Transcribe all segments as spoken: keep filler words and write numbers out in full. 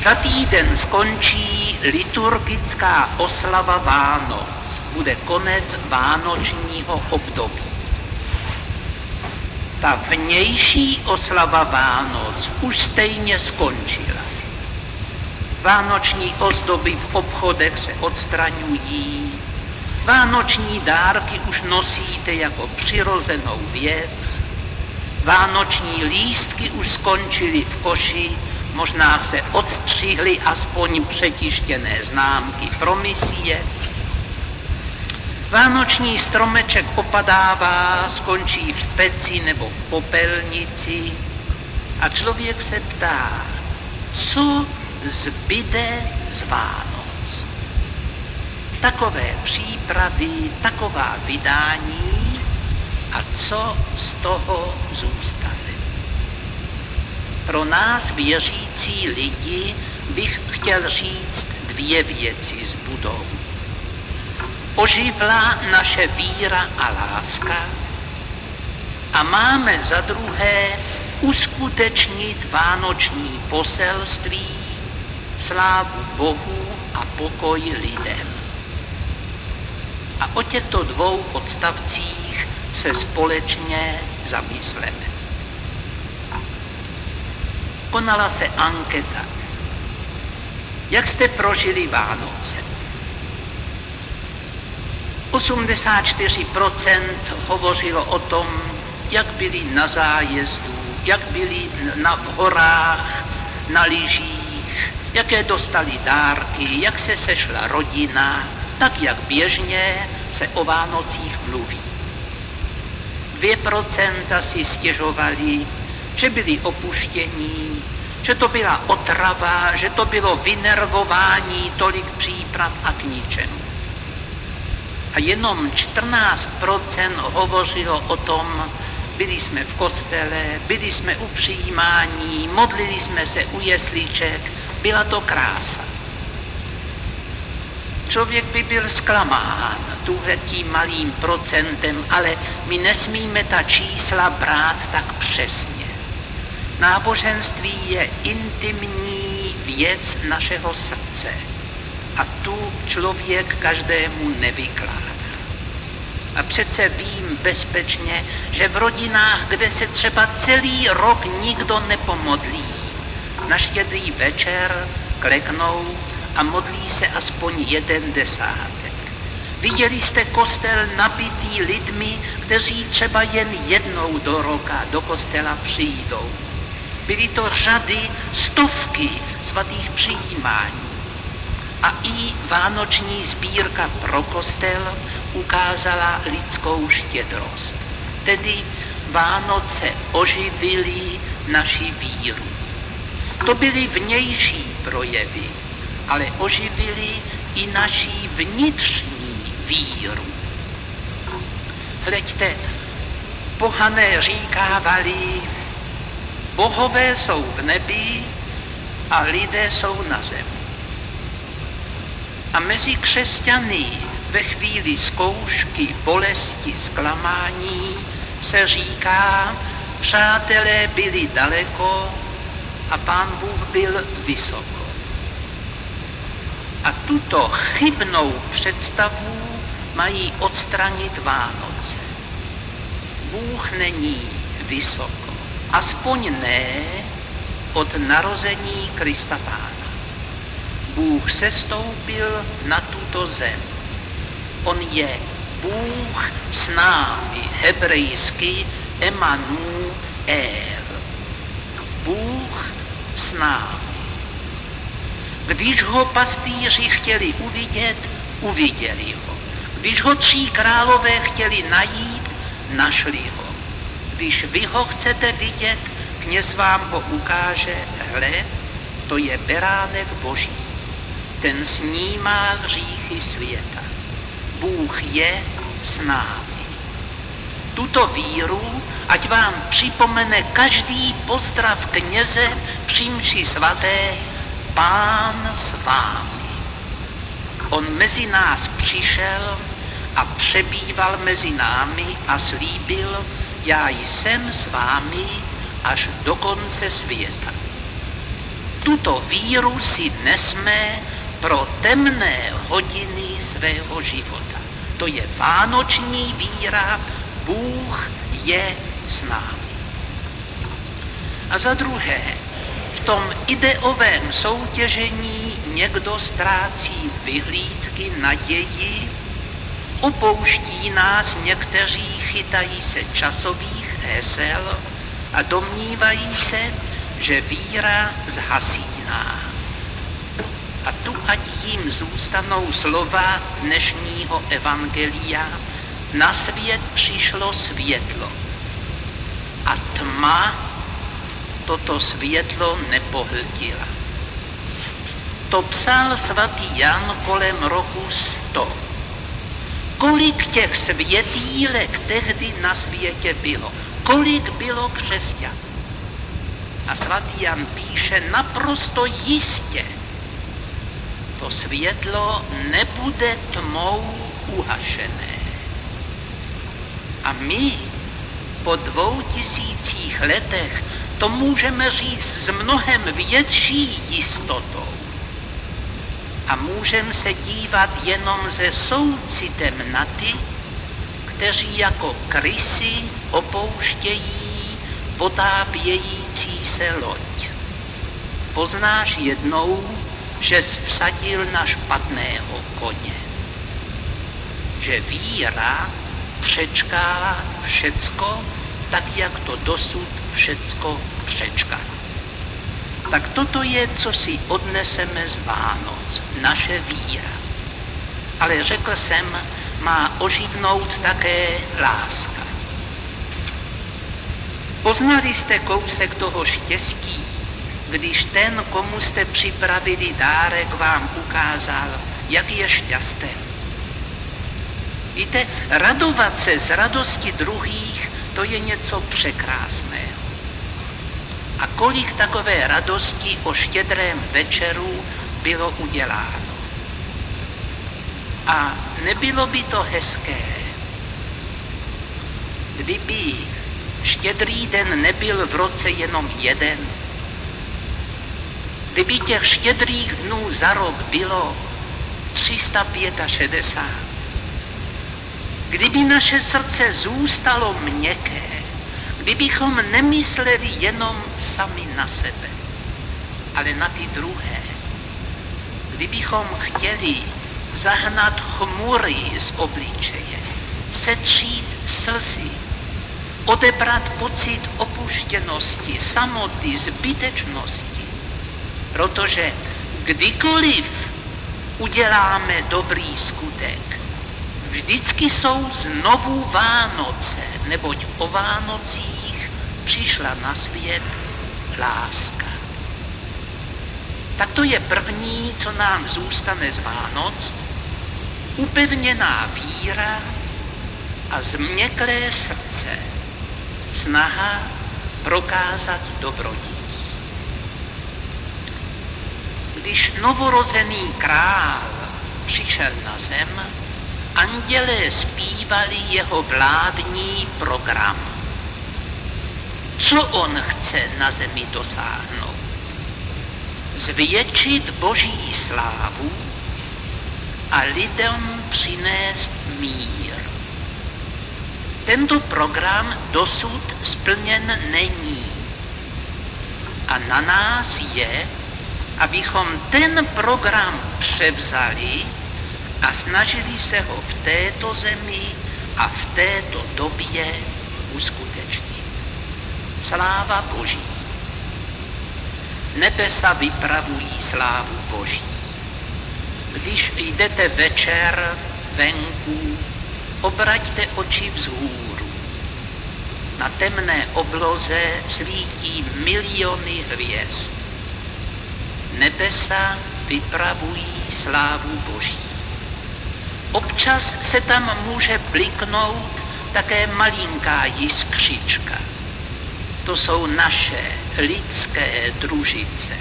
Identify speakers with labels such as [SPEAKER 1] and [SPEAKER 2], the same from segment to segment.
[SPEAKER 1] Za týden skončí liturgická oslava Vánoc. Bude konec vánočního období. Ta vnější oslava Vánoc už stejně skončila. Vánoční ozdoby v obchodech se odstraňují, vánoční dárky už nosíte jako přirozenou věc, vánoční lístky už skončily v koši, možná se odstřihly aspoň přetištěné známky pro misie. Vánoční stromeček opadává, skončí v peci nebo v popelnici a člověk se ptá, co zbyde z Vánoc. Takové přípravy, taková vydání a co z toho zůstane. Pro nás věřící lidi bych chtěl říct dvě věci zbudou. Oživla naše víra a láska a máme za druhé uskutečnit vánoční poselství, slávu Bohu a pokoj lidem. A o těchto dvou odstavcích se společně zamysleme. Konala se anketa. Jak jste prožili Vánoce? osmdesát čtyři procent hovořilo o tom, jak byli na zájezdu, jak byli na v horách, na lyžích, jaké dostali dárky, jak se sešla rodina, tak jak běžně se o Vánocích mluví. dvě procenta si stěžovali, že byli opuštění, že to byla otrava, že to bylo vynervování, tolik příprav a k ničemu. A jenom čtrnáct procent hovořilo o tom, byli jsme v kostele, byli jsme u přijímání, modlili jsme se u jesliček, byla to krása. Člověk by byl zklamán tím malým procentem, ale my nesmíme ta čísla brát tak přesně. Náboženství je intimní věc našeho srdce a tu člověk každému nevykládá. A přece vím bezpečně, že v rodinách, kde se třeba celý rok nikdo nepomodlí, na Štědrý večer kleknou a modlí se aspoň jeden desátek. Viděli jste kostel nabitý lidmi, kteří třeba jen jednou do roka do kostela přijdou. Byly to řady, stovky svatých přijímání. A i vánoční sbírka pro kostel ukázala lidskou štědrost. Tedy Vánoce oživily naši víru. To byly vnější projevy, ale oživily i naši vnitřní víru. Hleďte, pohané říkávali, bohové jsou v nebi a lidé jsou na zemi. A mezi křesťany ve chvíli zkoušky, bolesti, zklamání se říká, přátelé byli daleko a Pán Bůh byl vysoko. A tuto chybnou představu mají odstranit Vánoce. Bůh není vysoko, aspoň ne od narození Krista Pána. Bůh sestoupil na tuto zem. On je Bůh s námi, hebrejsky Emanuel. Bůh s námi. Když ho pastýři chtěli uvidět, uviděli ho. Když ho tří králové chtěli najít, našli ho. Když vy ho chcete vidět, kněz vám ho ukáže, hle, to je beránek Boží. Ten snímá hříchy světa. Bůh je s námi. Tuto víru, ať vám připomene každý pozdrav kněze při mši svaté, Pán s vámi. On mezi nás přišel a přebýval mezi námi a slíbil, já jsem s vámi až do konce světa. Tuto víru si nesme pro temné hodiny svého života. To je vánoční víra, Bůh je s námi. A za druhé, v tom ideovém soutěžení někdo ztrácí vyhlídky, naději, opouští nás, někteří chytají se časových hesel a domnívají se, že víra zhasíná. A tu ať jim zůstanou slova dnešního evangelia, na svět přišlo světlo a tma toto světlo nepohltila. To psal svatý Jan kolem roku sto. Kolik těch světýlek tehdy na světě bylo? Kolik bylo křesťanů? A svatý Jan píše naprosto jistě, to světlo nebude tmou uhašené. A my po dvou tisících letech to můžeme říct s mnohem větší jistotou. A můžeme se dívat jenom se soucitem na ty, kteří jako krysy opouštějí potápějící se loď. Poznáš jednou, že jsi vsadil na špatného koně. Že víra přečká všecko, tak jak to dosud všecko přečkalo. Tak toto je, co si odneseme z Vánoc, naše víra. Ale řekl jsem, má oživnout také láska. Poznali jste kousek toho štěstí, když ten, komu jste připravili dárek, vám ukázal, jak je šťastný. Víte, radovat se z radosti druhých, to je něco překrásného. A kolik takové radosti o štědrém večeru bylo uděláno. A nebylo by to hezké, kdyby štědrý den nebyl v roce jenom jeden, kdyby těch štědrých dnů za rok bylo tři sta šedesát pět, kdyby naše srdce zůstalo měkké, kdybychom nemysleli jenom sami na sebe, ale na ty druhé, kdybychom chtěli zahnat chmury z obličeje, setřít slzy, odebrat pocit opuštěnosti, samoty, zbytečnosti, protože kdykoliv uděláme dobrý skutek, vždycky jsou znovu Vánoce, neboť o Vánocích přišla na svět láska. Tak to je první, co nám zůstane z Vánoc, upevněná víra a změklé srdce, snaha prokázat dobrodí. Když novorozený král přišel na zem, andělé zpívali jeho vládní program. Co on chce na zemi dosáhnout? Zvětšit Boží slávu a lidem přinést mír. Tento program dosud splněn není. A na nás je, abychom ten program převzali a snažili se ho v této zemi a v této době uskutečnit. Sláva Boží. Nebesa vypravují slávu Boží. Když jdete večer venku, obraťte oči vzhůru. Na temné obloze svítí miliony hvězd. Nebesa vypravují slávu Boží. Občas se tam může bliknout také malinká jiskřička. To jsou naše lidské družice.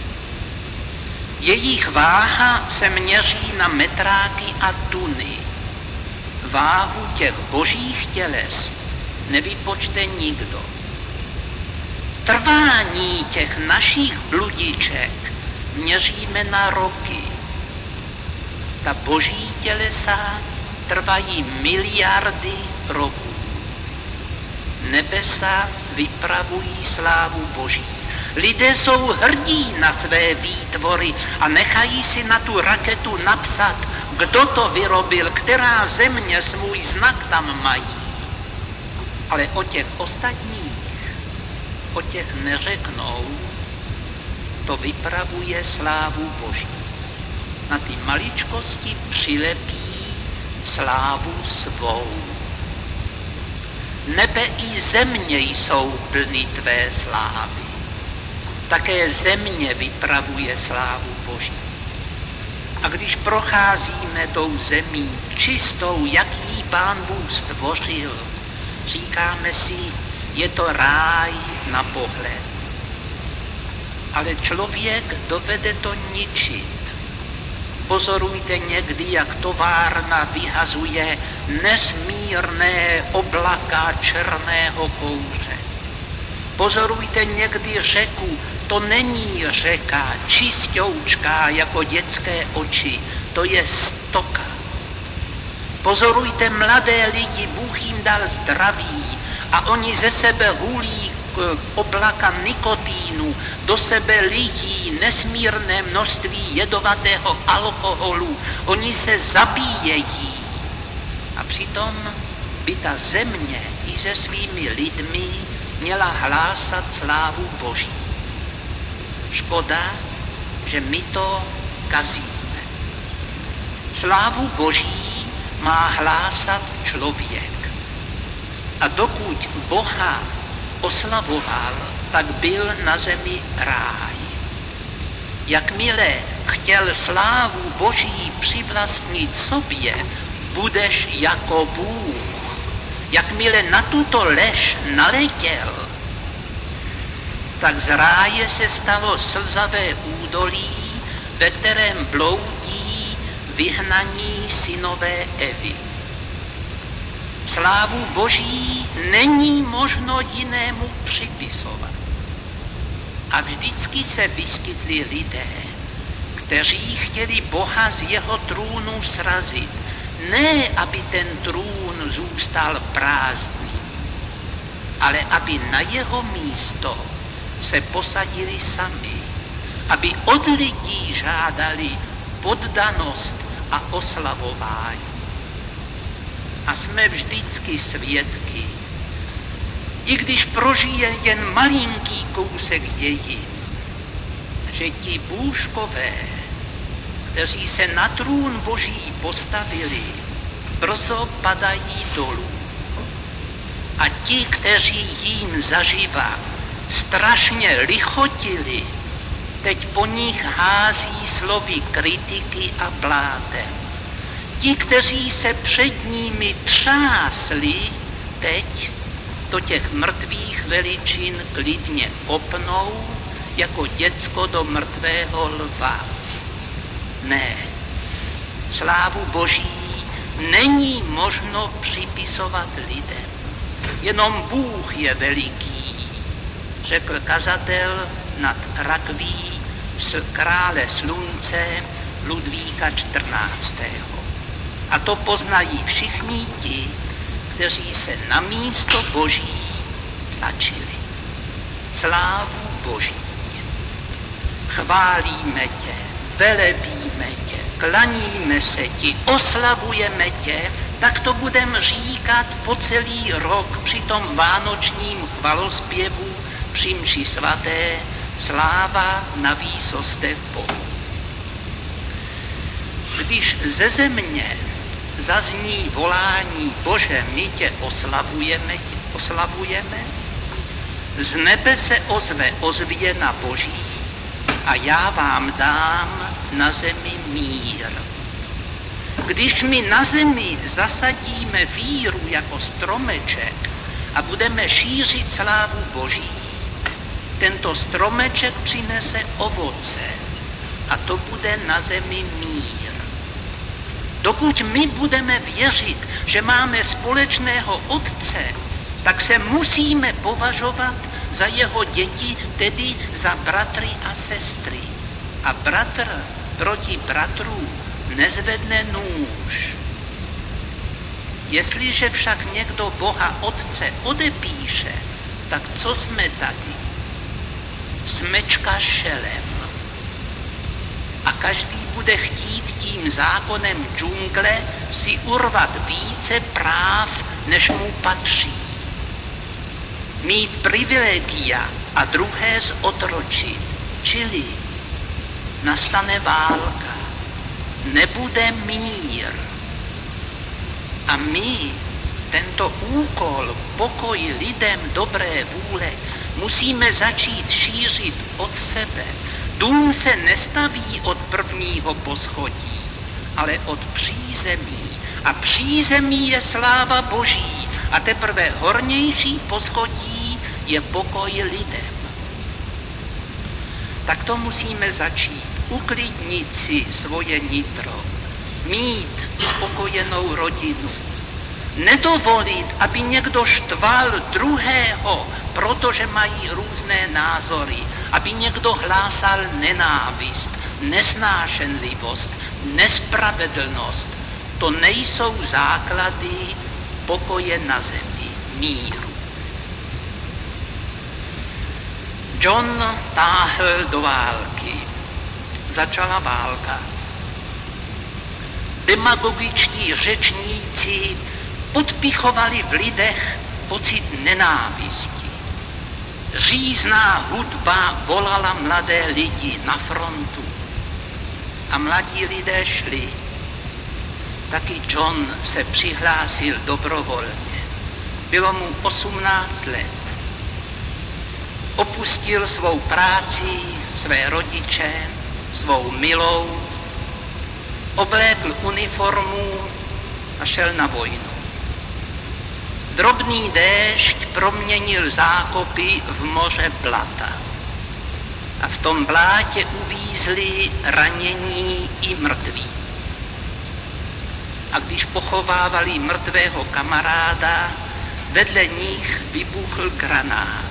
[SPEAKER 1] Jejich váha se měří na metráky a tuny. Váhu těch božích těles nevypočte nikdo. Trvání Trvání těch našich bludiček měříme na roky. Ta boží tělesa trvají miliardy roků. Nebesa vypravují slávu boží. Lidé jsou hrdí na své výtvory a nechají si na tu raketu napsat, kdo to vyrobil, která země svůj znak tam mají. Ale o těch ostatních, o těch neřeknou, to vypravuje slávu boží. Na ty maličkosti přilepí slávu svou. Nebe i země jsou plny tvé slávy. Také země vypravuje slávu boží. A když procházíme tou zemí čistou, jak jí Pán Bůh stvořil, říkáme si, je to ráj na pohled. Ale člověk dovede to ničit. Pozorujte někdy, jak továrna vyhazuje nesmírné oblaka černého kouře. Pozorujte někdy řeku, to není řeka čistoučká jako dětské oči, to je stoka. Pozorujte mladé lidi, Bůh jim dal zdraví a oni ze sebe hulí oblaka nikotínu, do sebe lidí nesmírné množství jedovatého alkoholu, oni se zabíjejí. A přitom by ta země i se svými lidmi měla hlásat slávu boží. Škoda, že my to kazíme. Slávu boží má hlásat člověk. A dokud Boha oslavoval, tak byl na zemi ráj. Jakmile chtěl slávu boží přivlastnit sobě, budeš jako Bůh. Jakmile na tuto lež naletěl, tak z ráje se stalo slzavé údolí, ve kterém bloudí vyhnaní synové Evy. Slávu boží není možno jinému připisovat. A vždycky se vyskytli lidé, kteří chtěli Boha z jeho trůnu srazit, ne aby ten trůn zůstal prázdný, ale aby na jeho místo se posadili sami, aby od lidí žádali poddanost a oslavování. A jsme vždycky svědky, i když prožije jen malinký kousek dějin, že ti bůžkové, kteří se na trůn boží postavili, brzo padají dolů. A ti, kteří jim zaživa strašně lichotili, teď po nich hází slovy kritiky a blátem. Ti, kteří se před nimi třásli, teď do těch mrtvých veličin klidně kopnou, jako děcko do mrtvého lva. Ne, slávu boží není možno připisovat lidem. Jenom Bůh je veliký, řekl kazatel nad rakví krále slunce Ludvíka čtrnáctého. A to poznají všichni ti, kteří se na místo boží tlačili. Slávu boží. Chválíme tě, velebíme tě, klaníme se ti, oslavujeme tě, tak to budeme říkat po celý rok při tom vánočním chvalospěvu, při mši svaté, sláva na výsostech Bohu. Když ze země zazní volání Bože, my tě oslavujeme, tě oslavujeme, z nebe se ozve ozvěna boží a já vám dám na zemi mír. Když my na zemi zasadíme víru jako stromeček a budeme šířit slávu boží, tento stromeček přinese ovoce a to bude na zemi mír. Dokud my budeme věřit, že máme společného Otce, tak se musíme považovat za jeho děti, tedy za bratry a sestry. A bratr proti bratru nezvedne nůž. Jestliže však někdo Boha Otce odepíše, tak co jsme tady? Smečka šelem. A každý bude chtít tím zákonem džungle si urvat více práv, než mu patří. Mít privilegia a druhé zotročit, čili nastane válka, nebude mír. A my tento úkol, pokoj lidem dobré vůle, musíme začít šířit od sebe. Dům se nestaví od prvního poschodí, ale od přízemí. A přízemí je sláva Boží. A teprve hornější poschodí je pokoj lidem. Tak to musíme začít. Uklidnit si svoje nitro. Mít spokojenou rodinu. Nedovolit, aby někdo štval druhého, protože mají různé názory. Aby někdo hlásal nenávist, nesnášenlivost, nespravedlnost. To nejsou základy pokoje na zemi, míru. John táhl do války. Začala válka. Demagogičtí řečníci podpichovali v lidech pocit nenávisti. Řízná hudba volala mladé lidi na frontu. A mladí lidé šli. Taky John se přihlásil dobrovolně. Bylo mu osmnáct let. Opustil svou práci, své rodiče, svou milou, oblékl uniformu a šel na vojnu. Drobný déšť proměnil zákopy v moře blata. A v tom blátě uvízli ranění i mrtví. A když pochovávali mrtvého kamaráda, vedle nich vybuchl granát.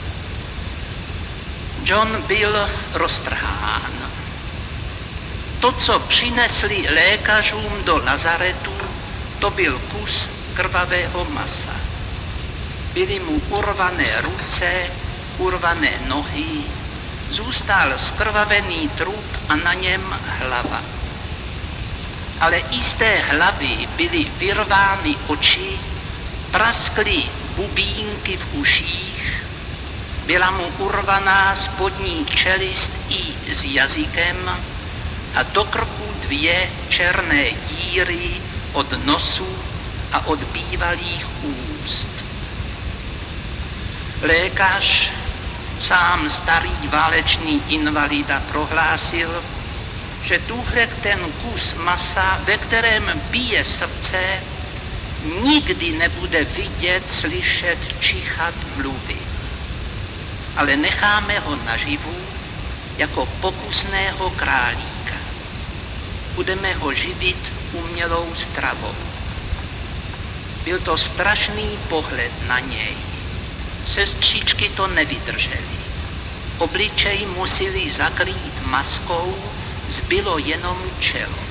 [SPEAKER 1] John byl roztrhán. To, co přinesli lékařům do lazaretu, to byl kus krvavého masa. Byly mu urvané ruce, urvané nohy, zůstal skrvavený trup a na něm hlava. Ale i z té hlavy byly vyrvány oči, praskly bubínky v uších, byla mu urvaná spodní čelist i s jazykem a do krku dvě černé díry od nosu a od bývalých úst. Lékař, sám starý válečný invalida, prohlásil, že tuhle ten kus masa, ve kterém bije srdce, nikdy nebude vidět, slyšet, čichat, mluvit. Ale necháme ho naživu jako pokusného králíka. Budeme ho živit umělou stravou. Byl to strašný pohled na něj. Sestřičky to nevydržely. Obličej museli zakrýt maskou, zbylo jenom čelo.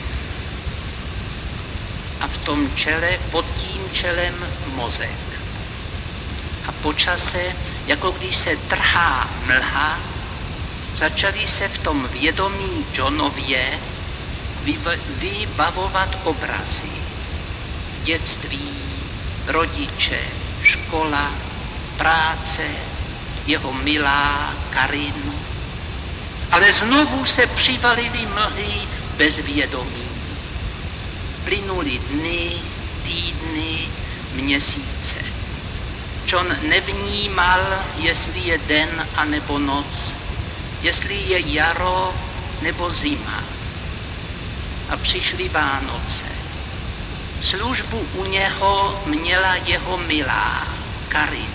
[SPEAKER 1] A v tom čele, pod tím čelem mozek. A po čase, jako když se trhá mlha, začaly se v tom vědomí Johnově vybavovat obrazy. Dětství, rodiče, škola, práce, jeho milá Karin. Ale znovu se přivalily mlhy bez vědomí. Plynuly dny, týdny, měsíce. John nevnímal, jestli je den anebo noc, jestli je jaro nebo zima. A přišly Vánoce. Službu u něho měla jeho milá Karin.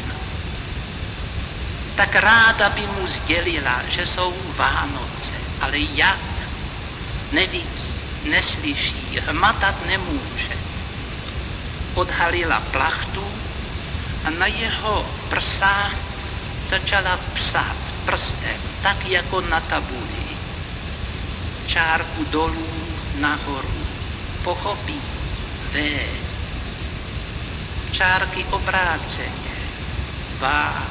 [SPEAKER 1] Tak ráda by mu sdělila, že jsou Vánoce, ale jak? Nevidí, neslyší, hmatat nemůže. Odhalila plachtu a na jeho prsa začala psát prstem, tak jako na tabuli. Čárku dolů, nahoru, pochopí, V. Čárky obráceně, Vá,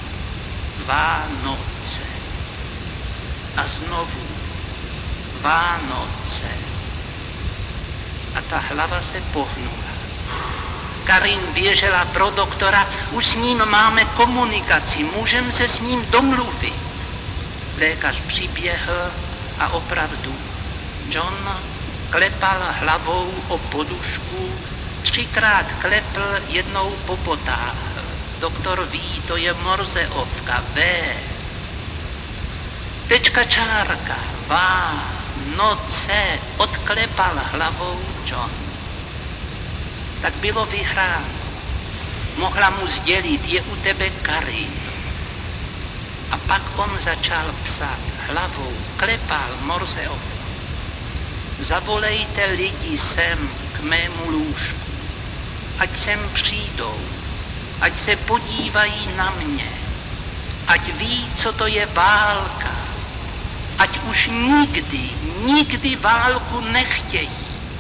[SPEAKER 1] Vánoce. A znovu, Vánoce. A ta hlava se pohnula. Karin běžela pro doktora, už s ním máme komunikaci, můžeme se s ním domluvit. Lékař přiběhl a opravdu John klepal hlavou o podušku, třikrát klepl, jednou popotáhl. Doktor ví, to je Morzeovka, V. Tečka čárka, Vá, noce, odklepal hlavou John. Tak bylo vyhráno. Mohla mu sdělit, je u tebe Karin. A pak on začal psát hlavou, klepal Morzeovku. Zavolejte lidi sem k mému lůžku, ať sem přijdou, ať se podívají na mě, ať ví, co to je válka, ať už nikdy, nikdy válku nechtějí.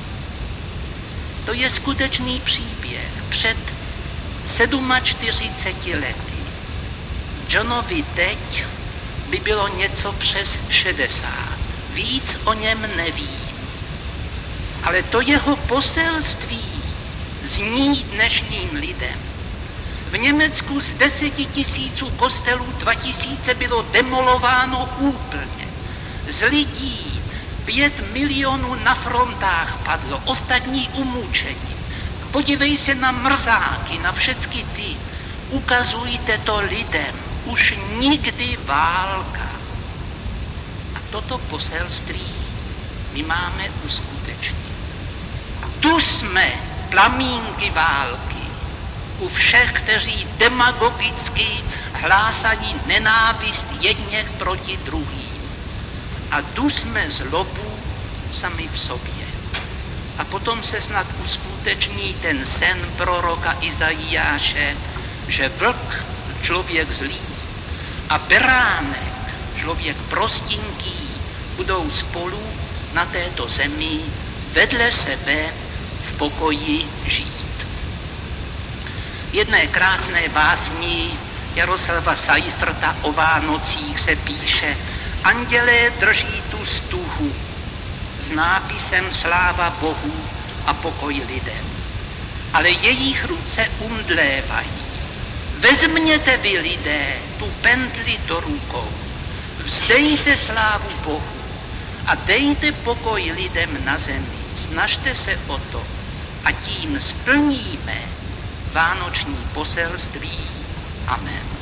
[SPEAKER 1] To je skutečný příběh před čtyřiceti sedmi lety. Johnovi teď by bylo něco přes šedesát. Víc o něm nevím. Ale to jeho poselství zní dnešním lidem. V Německu z deseti tisíců kostelů dva tisíce bylo demolováno úplně. Z lidí pět milionů na frontách padlo, ostatní umučení. Podívej se na mrzáky, na všechny ty. Ukazujte to lidem. Už nikdy válka. A toto poselství my máme uskutečnit. Tu jsme plamínky války. U všech, kteří demagogicky hlásají nenávist jedněch proti druhým. A tu jsme zlobu sami v sobě. A potom se snad uskuteční ten sen proroka Izajáše, že vlk, člověk zlý, a beránek, člověk prostinký, budou spolu na této zemi vedle sebe v pokoji žít. V jedné krásné básni Jaroslava Seifferta o Vánocích se píše: andělé drží tu stuhu s nápisem Sláva Bohu a pokoj lidem, ale jejich ruce umdlévají. Vezměte vy, lidé, tu pendli do rukou, vzdejte slávu Bohu a dejte pokoj lidem na zemi. Snažte se o to a tím splníme vánoční poselství. Amen.